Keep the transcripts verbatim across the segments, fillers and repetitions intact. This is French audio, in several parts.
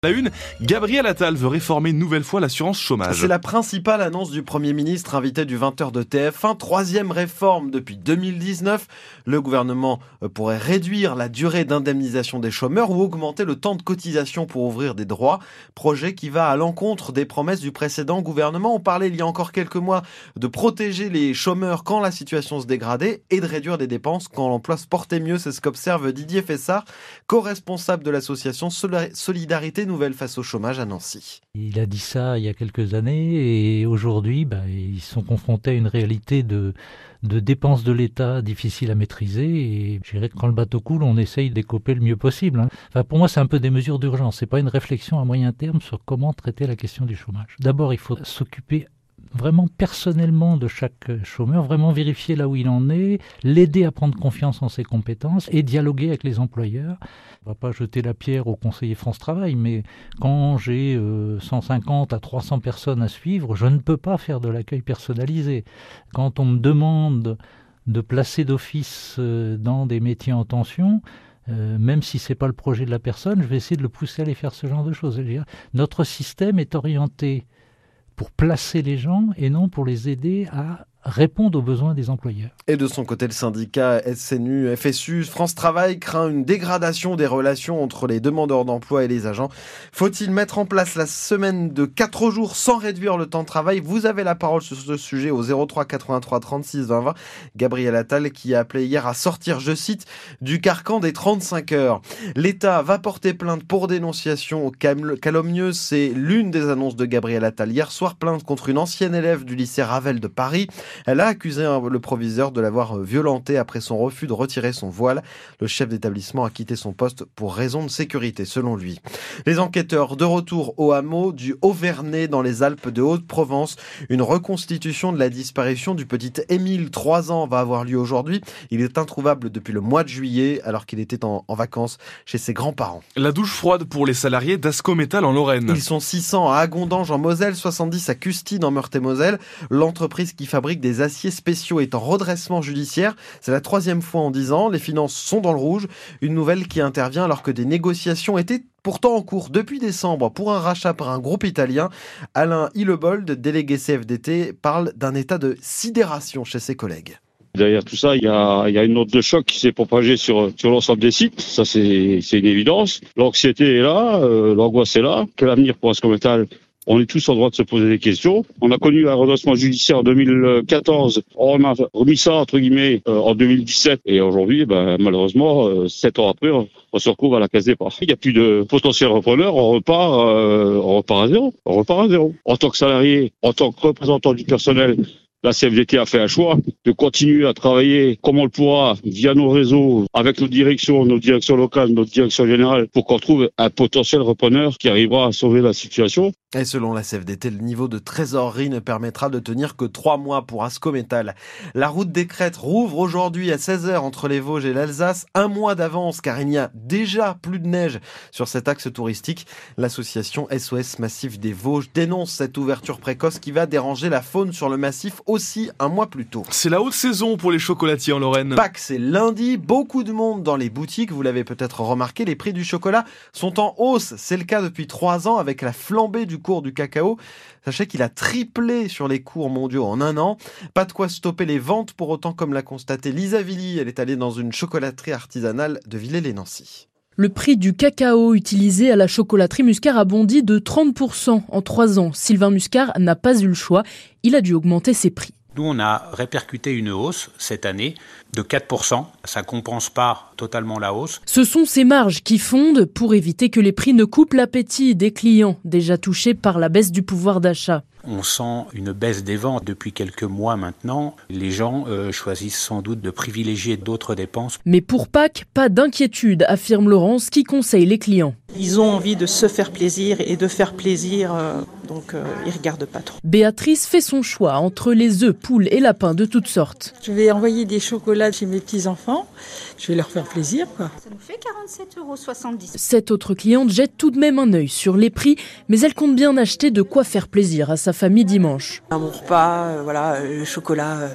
La une, Gabriel Attal veut réformer une nouvelle fois l'assurance chômage. C'est la principale annonce du Premier ministre invité du vingt heures de T F un. Troisième réforme depuis deux mille dix-neuf. Le gouvernement pourrait réduire la durée d'indemnisation des chômeurs ou augmenter le temps de cotisation pour ouvrir des droits. Projet qui va à l'encontre des promesses du précédent gouvernement. On parlait il y a encore quelques mois de protéger les chômeurs quand la situation se dégradait et de réduire les dépenses quand l'emploi se portait mieux. C'est ce qu'observe Didier Fessard, co-responsable de l'association Solidarité Nouvelle face au chômage à Nancy. Il a dit ça il y a quelques années et aujourd'hui, bah, ils sont confrontés à une réalité de, de dépenses de l'État difficile à maîtriser et je dirais que quand le bateau coule, on essaye d'écoper le mieux possible. Hein. Enfin, pour moi, c'est un peu des mesures d'urgence. C'est pas une réflexion à moyen terme sur comment traiter la question du chômage. D'abord, il faut s'occuper vraiment personnellement de chaque chômeur, vraiment vérifier là où il en est, l'aider à prendre confiance en ses compétences et dialoguer avec les employeurs. On ne va pas jeter la pierre au conseiller France Travail, mais quand j'ai euh, cent cinquante à trois cents personnes à suivre, je ne peux pas faire de l'accueil personnalisé. Quand on me demande de placer d'office euh, dans des métiers en tension, Euh, même si c'est pas le projet de la personne, je vais essayer de le pousser à aller faire ce genre de choses. C'est-à-dire, notre système est orienté pour placer les gens et non pour les aider à répondre aux besoins des employeurs. Et de son côté, le syndicat S N U F S U France Travail craint une dégradation des relations entre les demandeurs d'emploi et les agents. Faut-il mettre en place la semaine de quatre jours sans réduire le temps de travail? Vous avez la parole sur ce sujet au zéro trois quatre-vingt-trois trente-six vingt vingt. Gabriel Attal qui a appelé hier à sortir, je cite, du carcan des trente-cinq heures. L'État va porter plainte pour dénonciation calomnieuse. C'est l'une des annonces de Gabriel Attal. Hier soir, plainte contre une ancienne élève du lycée Ravel de Paris. Elle a accusé le proviseur de l'avoir violentée après son refus de retirer son voile. Le chef d'établissement a quitté son poste pour raison de sécurité, selon lui. Les enquêteurs de retour au hameau du Haut-Vernay dans les Alpes de Haute-Provence. Une reconstitution de la disparition du petit Émile, trois ans, va avoir lieu aujourd'hui. Il est introuvable depuis le mois de juillet alors qu'il était en, en vacances chez ses grands-parents. La douche froide pour les salariés d'Ascométal en Lorraine. Ils sont six cents à Agondange en Moselle, soixante-dix à Custine en Meurthe-et-Moselle. L'entreprise qui fabrique des aciers spéciaux est en redressement judiciaire. C'est la troisième fois en dix ans. Les finances sont dans le rouge. Une nouvelle qui intervient alors que des négociations étaient pourtant en cours depuis décembre pour un rachat par un groupe italien. Alain Hillebold, délégué C F D T, parle d'un état de sidération chez ses collègues. Derrière tout ça, il y a, il y a une note de choc qui s'est propagée sur, sur l'ensemble des sites. Ça, c'est, c'est une évidence. L'anxiété est là, euh, l'angoisse est là. Quel avenir pour Ascométal ? On est tous en droit de se poser des questions. On a connu un redressement judiciaire en deux mille quatorze. On a remis ça, entre guillemets, euh, en deux mille dix-sept. Et aujourd'hui, ben, malheureusement, euh, sept ans après, on, on se retrouve à la case départ. Il n'y a plus de potentiel repreneur. On repart, euh, on repart à zéro. On repart à zéro. En tant que salarié, en tant que représentant du personnel, la C F D T a fait un choix de continuer à travailler comme on le pourra via nos réseaux, avec nos directions, nos directions locales, notre direction générale, pour qu'on trouve un potentiel repreneur qui arrivera à sauver la situation. Et selon la C F D T, le niveau de trésorerie ne permettra de tenir que trois mois pour Ascométal. La route des Crêtes rouvre aujourd'hui à seize heures entre les Vosges et l'Alsace, un mois d'avance car il n'y a déjà plus de neige sur cet axe touristique. L'association S O S Massif des Vosges dénonce cette ouverture précoce qui va déranger la faune sur le massif aussi un mois plus tôt. C'est la haute saison pour les chocolatiers en Lorraine. Pâques, c'est lundi, beaucoup de monde dans les boutiques, vous l'avez peut-être remarqué, les prix du chocolat sont en hausse. C'est le cas depuis trois ans avec la flambée du cours du cacao. Sachez qu'il a triplé sur les cours mondiaux en un an. Pas de quoi stopper les ventes pour autant, comme l'a constaté Lisa Villy. Elle est allée dans une chocolaterie artisanale de Villers-lez-Nancy. Le prix du cacao utilisé à la chocolaterie Muscard a bondi de trente pour cent en trois ans. Sylvain Muscard n'a pas eu le choix. Il a dû augmenter ses prix. Nous, on a répercuté une hausse cette année de quatre pour cent. Ça ne compense pas totalement la hausse. Ce sont ces marges qui fondent pour éviter que les prix ne coupent l'appétit des clients déjà touchés par la baisse du pouvoir d'achat. On sent une baisse des ventes depuis quelques mois maintenant. Les gens euh, choisissent sans doute de privilégier d'autres dépenses. Mais pour Pâques, pas d'inquiétude, affirme Laurence, qui conseille les clients. Ils ont envie de se faire plaisir et de faire plaisir, euh, donc euh, ils ne regardent pas trop. Béatrice fait son choix entre les œufs, poules et lapins de toutes sortes. Je vais envoyer des chocolats chez mes petits-enfants. Je vais leur faire plaisir, quoi. Ça nous fait quarante-sept euros soixante-dix. Cette autre cliente jette tout de même un œil sur les prix, mais elle compte bien acheter de quoi faire plaisir à sa famille dimanche. À mon repas, euh, voilà, le chocolat, euh,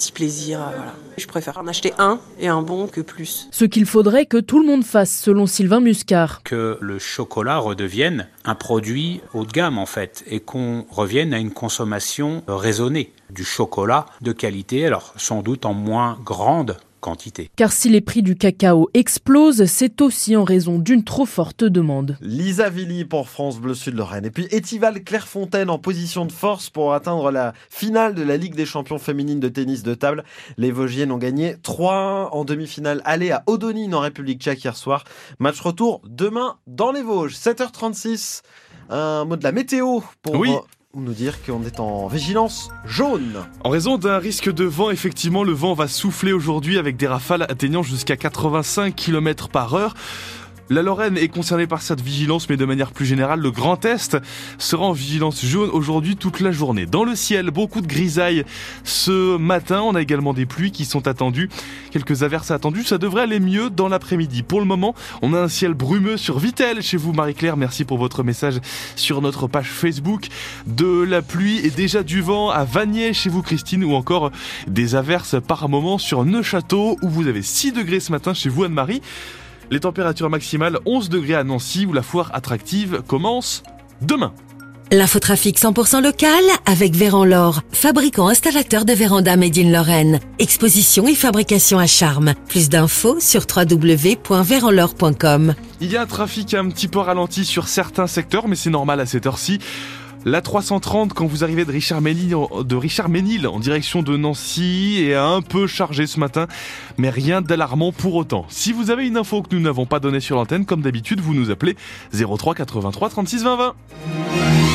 petit plaisir. Voilà. Je préfère en acheter un et un bon que plus. Ce qu'il faudrait que tout le monde fasse, selon Sylvain Muscard. Que le chocolat redevienne un produit haut de gamme en fait, et qu'on revienne à une consommation raisonnée du chocolat de qualité, alors sans doute en moins grande quantité. Car si les prix du cacao explosent, c'est aussi en raison d'une trop forte demande. Lisa Villy pour France Bleu Sud Lorraine. Et puis Étival Clairefontaine en position de force pour atteindre la finale de la Ligue des champions féminines de tennis de table. Les Vosgiennes ont gagné trois à un en demi-finale aller à Odonine en République tchèque hier soir. Match retour demain dans les Vosges. sept heures trente-six. Un mot de la météo pour... Oui. nous dire qu'on est en vigilance jaune. En raison d'un risque de vent, effectivement, le vent va souffler aujourd'hui avec des rafales atteignant jusqu'à quatre-vingt-cinq kilomètres par heure. La Lorraine est concernée par cette vigilance, mais de manière plus générale, le Grand Est sera en vigilance jaune aujourd'hui toute la journée. Dans le ciel, beaucoup de grisailles ce matin. On a également des pluies qui sont attendues. Quelques averses attendues. Ça devrait aller mieux dans l'après-midi. Pour le moment, on a un ciel brumeux sur Vittel chez vous, Marie-Claire. Merci pour votre message sur notre page Facebook. De la pluie et déjà du vent à Vanier chez vous, Christine, ou encore des averses par moment sur Neufchâteau où vous avez six degrés ce matin chez vous, Anne-Marie. Les températures maximales, onze degrés à Nancy où la foire attractive commence demain. L'infotrafic cent pour cent local avec Véran Laure, fabricant installateur de vérandas made in Lorraine. Exposition et fabrication à charme. Plus d'infos sur w w w point véran laure point com. Il y a un trafic un petit peu ralenti sur certains secteurs, mais c'est normal à cette heure-ci. La trois cent trente, quand vous arrivez de Richard Ménil, de Richard Ménil en direction de Nancy, est un peu chargée ce matin, mais rien d'alarmant pour autant. Si vous avez une info que nous n'avons pas donnée sur l'antenne, comme d'habitude, vous nous appelez zéro trois quatre-vingt-trois trente-six vingt vingt.